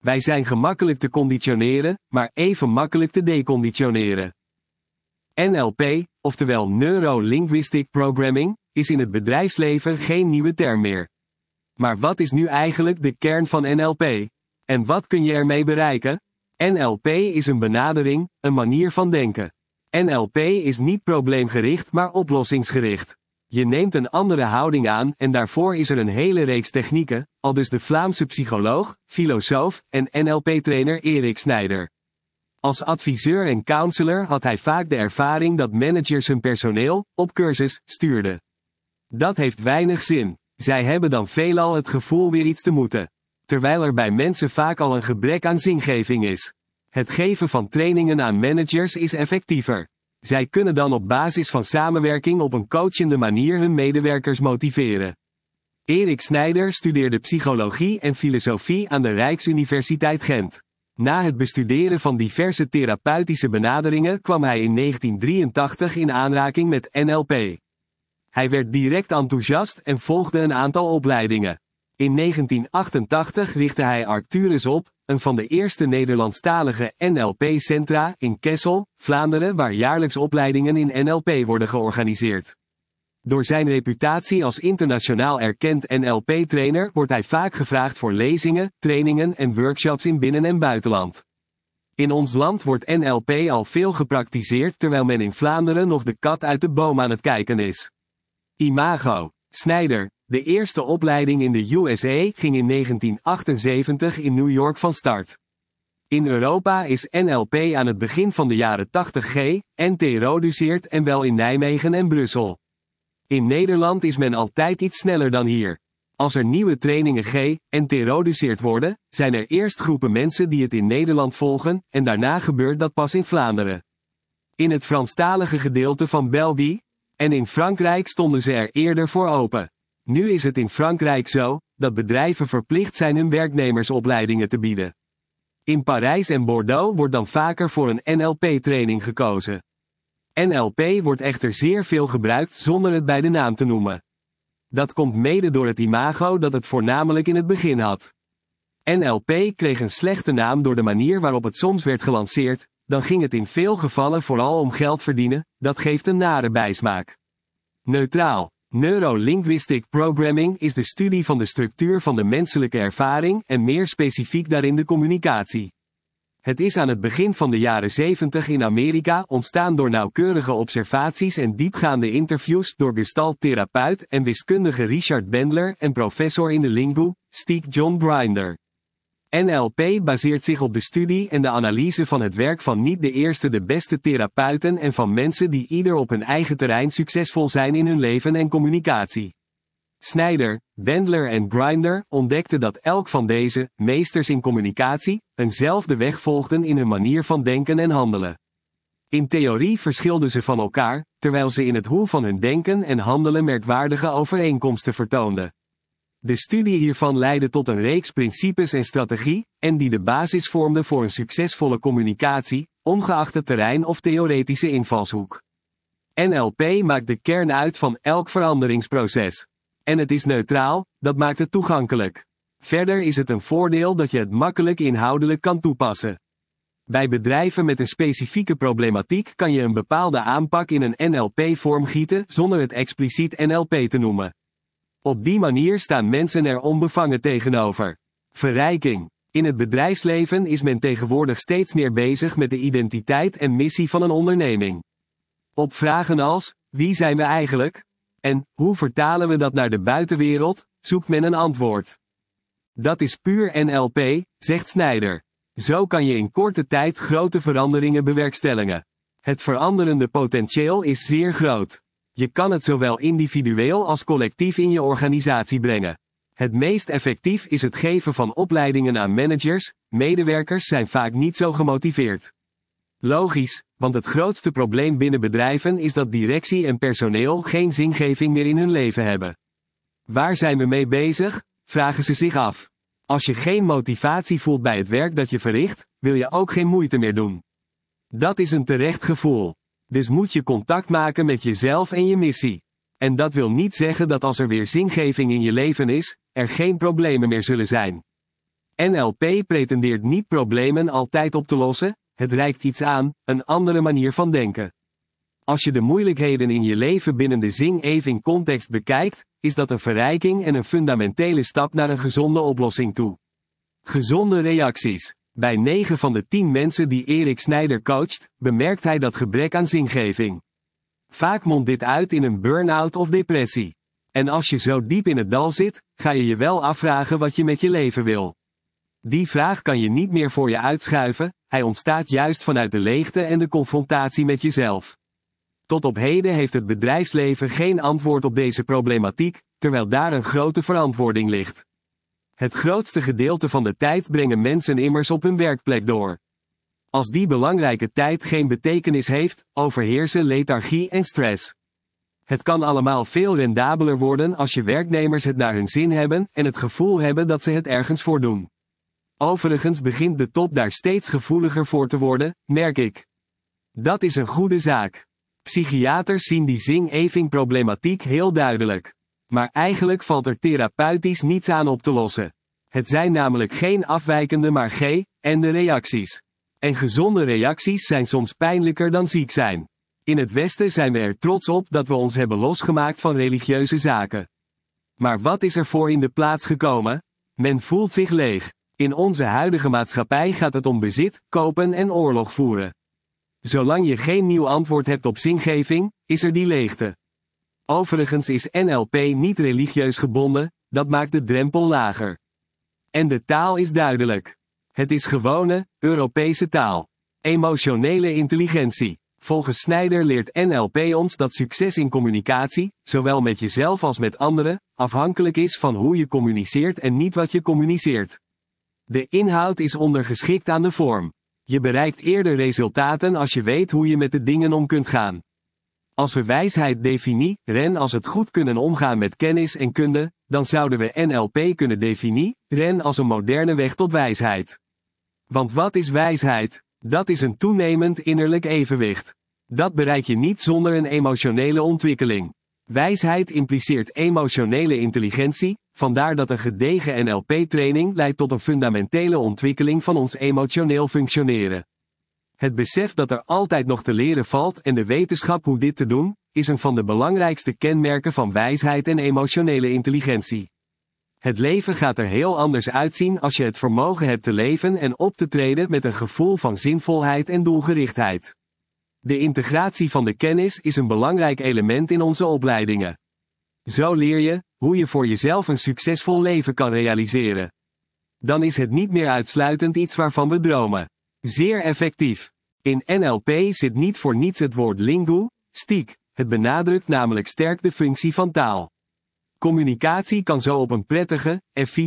Wij zijn gemakkelijk te conditioneren, maar even makkelijk te deconditioneren. NLP, oftewel Neuro-Linguistic Programming, is in het bedrijfsleven geen nieuwe term meer. Maar wat is nu eigenlijk de kern van NLP? En wat kun je ermee bereiken? NLP is een benadering, een manier van denken. NLP is niet probleemgericht maar oplossingsgericht. Je neemt een andere houding aan en daarvoor is er een hele reeks technieken, aldus de Vlaamse psycholoog, filosoof en NLP-trainer Erik Snijder. Als adviseur en counselor had hij vaak de ervaring dat managers hun personeel op cursus stuurden. Dat heeft weinig zin. Zij hebben dan veelal het gevoel weer iets te moeten. Terwijl er bij mensen vaak al een gebrek aan zingeving is. Het geven van trainingen aan managers is effectiever. Zij kunnen dan op basis van samenwerking op een coachende manier hun medewerkers motiveren. Erik Snijder studeerde psychologie en filosofie aan de Rijksuniversiteit Gent. Na het bestuderen van diverse therapeutische benaderingen kwam hij in 1983 in aanraking met NLP. Hij werd direct enthousiast en volgde een aantal opleidingen. In 1988 richtte hij Arcturus op, een van de eerste Nederlandstalige NLP-centra in Kessel, Vlaanderen, waar jaarlijks opleidingen in NLP worden georganiseerd. Door zijn reputatie als internationaal erkend NLP-trainer wordt hij vaak gevraagd voor lezingen, trainingen en workshops in binnen- en buitenland. In ons land wordt NLP al veel gepraktiseerd terwijl men in Vlaanderen nog de kat uit de boom aan het kijken is. Imago. Snijder. De eerste opleiding in de USA ging in 1978 in New York van start. In Europa is NLP aan het begin van de jaren 80 geïntroduceerd en wel in Nijmegen en Brussel. In Nederland is men altijd iets sneller dan hier. Als er nieuwe trainingen geïntroduceerd worden, zijn er eerst groepen mensen die het in Nederland volgen, en daarna gebeurt dat pas in Vlaanderen. In het Franstalige gedeelte van België en in Frankrijk stonden ze er eerder voor open. Nu is het in Frankrijk zo, dat bedrijven verplicht zijn hun werknemers opleidingen te bieden. In Parijs en Bordeaux wordt dan vaker voor een NLP-training gekozen. NLP wordt echter zeer veel gebruikt zonder het bij de naam te noemen. Dat komt mede door het imago dat het voornamelijk in het begin had. NLP kreeg een slechte naam door de manier waarop het soms werd gelanceerd, dan ging het in veel gevallen vooral om geld verdienen, dat geeft een nare bijsmaak. Neutraal. Neuro-Linguistic Programming is de studie van de structuur van de menselijke ervaring en meer specifiek daarin de communicatie. Het is aan het begin van de jaren 70 in Amerika ontstaan door nauwkeurige observaties en diepgaande interviews door gestalttherapeut en wiskundige Richard Bandler en professor in de linguïstiek John Grinder. NLP baseert zich op de studie en de analyse van het werk van niet de eerste de beste therapeuten en van mensen die ieder op hun eigen terrein succesvol zijn in hun leven en communicatie. Snijder, Bandler en Grinder ontdekten dat elk van deze meesters in communicatie eenzelfde weg volgden in hun manier van denken en handelen. In theorie verschilden ze van elkaar, terwijl ze in het hoe van hun denken en handelen merkwaardige overeenkomsten vertoonden. De studie hiervan leidde tot een reeks principes en strategie, en die de basis vormden voor een succesvolle communicatie, ongeacht het terrein of theoretische invalshoek. NLP maakt de kern uit van elk veranderingsproces. En het is neutraal, dat maakt het toegankelijk. Verder is het een voordeel dat je het makkelijk inhoudelijk kan toepassen. Bij bedrijven met een specifieke problematiek kan je een bepaalde aanpak in een NLP-vorm gieten zonder het expliciet NLP te noemen. Op die manier staan mensen er onbevangen tegenover. Verrijking. In het bedrijfsleven is men tegenwoordig steeds meer bezig met de identiteit en missie van een onderneming. Op vragen als, wie zijn we eigenlijk? En, hoe vertalen we dat naar de buitenwereld, zoekt men een antwoord. Dat is puur NLP, zegt Snijder. Zo kan je in korte tijd grote veranderingen bewerkstelligen. Het veranderende potentieel is zeer groot. Je kan het zowel individueel als collectief in je organisatie brengen. Het meest effectief is het geven van opleidingen aan managers, medewerkers zijn vaak niet zo gemotiveerd. Logisch, want het grootste probleem binnen bedrijven is dat directie en personeel geen zingeving meer in hun leven hebben. Waar zijn we mee bezig? Vragen ze zich af. Als je geen motivatie voelt bij het werk dat je verricht, wil je ook geen moeite meer doen. Dat is een terecht gevoel. Dus moet je contact maken met jezelf en je missie. En dat wil niet zeggen dat als er weer zingeving in je leven is, er geen problemen meer zullen zijn. NLP pretendeert niet problemen altijd op te lossen, het reikt iets aan, een andere manier van denken. Als je de moeilijkheden in je leven binnen de zing-eving context bekijkt, is dat een verrijking en een fundamentele stap naar een gezonde oplossing toe. Gezonde reacties. Bij 9 van de 10 mensen die Erik Snijder coacht, bemerkt hij dat gebrek aan zingeving. Vaak mondt dit uit in een burn-out of depressie. En als je zo diep in het dal zit, ga je je wel afvragen wat je met je leven wil. Die vraag kan je niet meer voor je uitschuiven, hij ontstaat juist vanuit de leegte en de confrontatie met jezelf. Tot op heden heeft het bedrijfsleven geen antwoord op deze problematiek, terwijl daar een grote verantwoording ligt. Het grootste gedeelte van de tijd brengen mensen immers op hun werkplek door. Als die belangrijke tijd geen betekenis heeft, overheersen lethargie en stress. Het kan allemaal veel rendabeler worden als je werknemers het naar hun zin hebben en het gevoel hebben dat ze het ergens voor doen. Overigens begint de top daar steeds gevoeliger voor te worden, merk ik. Dat is een goede zaak. Psychiaters zien die zing-eving-problematiek heel duidelijk. Maar eigenlijk valt er therapeutisch niets aan op te lossen. Het zijn namelijk geen afwijkende maar en de reacties. En gezonde reacties zijn soms pijnlijker dan ziek zijn. In het Westen zijn we er trots op dat we ons hebben losgemaakt van religieuze zaken. Maar wat is er voor in de plaats gekomen? Men voelt zich leeg. In onze huidige maatschappij gaat het om bezit, kopen en oorlog voeren. Zolang je geen nieuw antwoord hebt op zingeving, is er die leegte. Overigens is NLP niet religieus gebonden, dat maakt de drempel lager. En de taal is duidelijk. Het is gewone, Europese taal. Emotionele intelligentie. Volgens Snijder leert NLP ons dat succes in communicatie, zowel met jezelf als met anderen, afhankelijk is van hoe je communiceert en niet wat je communiceert. De inhoud is ondergeschikt aan de vorm. Je bereikt eerder resultaten als je weet hoe je met de dingen om kunt gaan. Als we wijsheid definiëren als het goed kunnen omgaan met kennis en kunde, dan zouden we NLP kunnen definiëren als een moderne weg tot wijsheid. Want wat is wijsheid? Dat is een toenemend innerlijk evenwicht. Dat bereik je niet zonder een emotionele ontwikkeling. Wijsheid impliceert emotionele intelligentie, vandaar dat een gedegen NLP-training leidt tot een fundamentele ontwikkeling van ons emotioneel functioneren. Het besef dat er altijd nog te leren valt en de wetenschap hoe dit te doen, is een van de belangrijkste kenmerken van wijsheid en emotionele intelligentie. Het leven gaat er heel anders uitzien als je het vermogen hebt te leven en op te treden met een gevoel van zinvolheid en doelgerichtheid. De integratie van de kennis is een belangrijk element in onze opleidingen. Zo leer je hoe je voor jezelf een succesvol leven kan realiseren. Dan is het niet meer uitsluitend iets waarvan we dromen. Zeer effectief. In NLP zit niet voor niets het woord linguïstiek. Het benadrukt namelijk sterk de functie van taal. Communicatie kan zo op een prettige,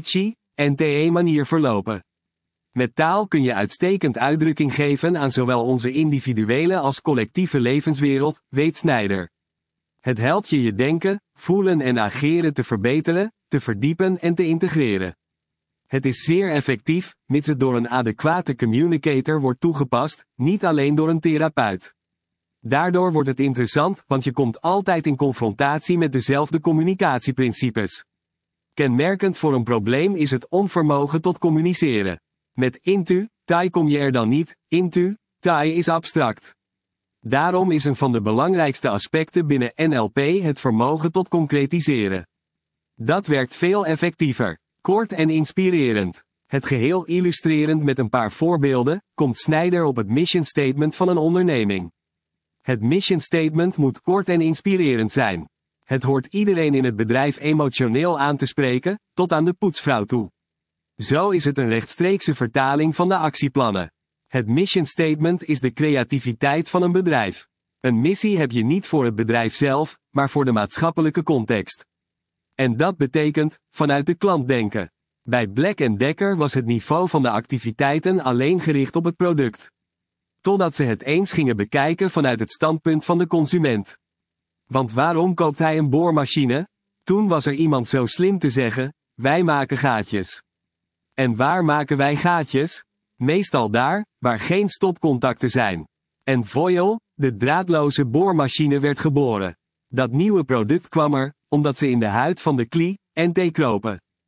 efficiënte manier verlopen. Met taal kun je uitstekend uitdrukking geven aan zowel onze individuele als collectieve levenswereld, weet Snijder. Het helpt je je denken, voelen en ageren te verbeteren, te verdiepen en te integreren. Het is zeer effectief, mits het door een adequate communicator wordt toegepast, niet alleen door een therapeut. Daardoor wordt het interessant, want je komt altijd in confrontatie met dezelfde communicatieprincipes. Kenmerkend voor een probleem is het onvermogen tot communiceren. Met intuïtie kom je er dan niet, intuïtie is abstract. Daarom is een van de belangrijkste aspecten binnen NLP het vermogen tot concretiseren. Dat werkt veel effectiever, kort en inspirerend. Het geheel illustrerend met een paar voorbeelden, komt Snijder op het mission statement van een onderneming. Het mission statement moet kort en inspirerend zijn. Het hoort iedereen in het bedrijf emotioneel aan te spreken, tot aan de poetsvrouw toe. Zo is het een rechtstreekse vertaling van de actieplannen. Het mission statement is de creativiteit van een bedrijf. Een missie heb je niet voor het bedrijf zelf, maar voor de maatschappelijke context. En dat betekent, vanuit de klant denken. Bij Black & Decker was het niveau van de activiteiten alleen gericht op het product. Totdat ze het eens gingen bekijken vanuit het standpunt van de consument. Want waarom koopt hij een boormachine? Toen was er iemand zo slim te zeggen, wij maken gaatjes. En waar maken wij gaatjes? Meestal daar, waar geen stopcontacten zijn. En Voyal, de draadloze boormachine, werd geboren. Dat nieuwe product kwam er, omdat ze in de huid van de cliënt kropen.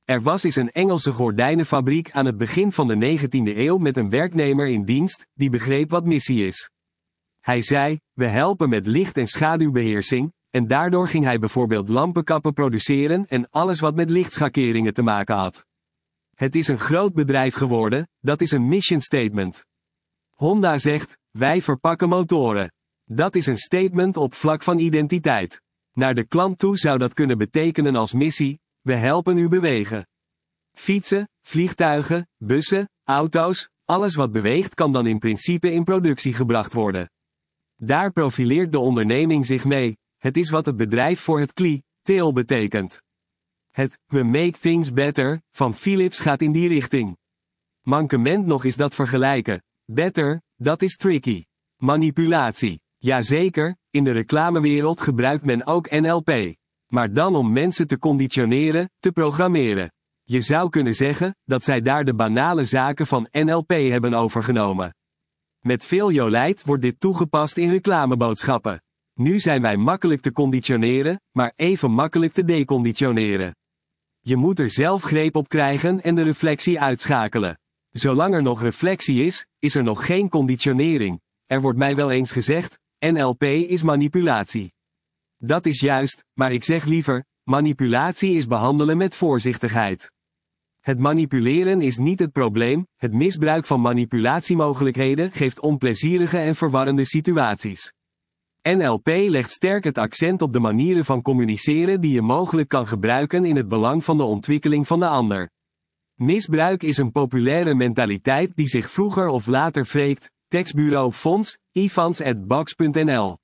Er was eens een Engelse gordijnenfabriek aan het begin van de 19e eeuw met een werknemer in dienst, die begreep wat missie is. Hij zei, we helpen met licht- en schaduwbeheersing, en daardoor ging hij bijvoorbeeld lampenkappen produceren en alles wat met lichtschakeringen te maken had. Het is een groot bedrijf geworden, dat is een mission statement. Honda zegt, wij verpakken motoren. Dat is een statement op vlak van identiteit. Naar de klant toe zou dat kunnen betekenen als missie, we helpen u bewegen. Fietsen, vliegtuigen, bussen, auto's, alles wat beweegt kan dan in principe in productie gebracht worden. Daar profileert de onderneming zich mee, het is wat het bedrijf voor het cliënteel betekent. Het "We make things better" van Philips gaat in die richting. Mankement nog is dat vergelijken. Better, dat is tricky. Manipulatie. Jazeker, in de reclamewereld gebruikt men ook NLP. Maar dan om mensen te conditioneren, te programmeren. Je zou kunnen zeggen, dat zij daar de banale zaken van NLP hebben overgenomen. Met veel jolijt wordt dit toegepast in reclameboodschappen. Nu zijn wij makkelijk te conditioneren, maar even makkelijk te deconditioneren. Je moet er zelf greep op krijgen en de reflectie uitschakelen. Zolang er nog reflectie is, is er nog geen conditionering. Er wordt mij wel eens gezegd, NLP is manipulatie. Dat is juist, maar ik zeg liever, manipulatie is behandelen met voorzichtigheid. Het manipuleren is niet het probleem, het misbruik van manipulatiemogelijkheden geeft onplezierige en verwarrende situaties. NLP legt sterk het accent op de manieren van communiceren die je mogelijk kan gebruiken in het belang van de ontwikkeling van de ander. Misbruik is een populaire mentaliteit die zich vroeger of later wreekt. Tekstbureau Fons, Ivans@box.nl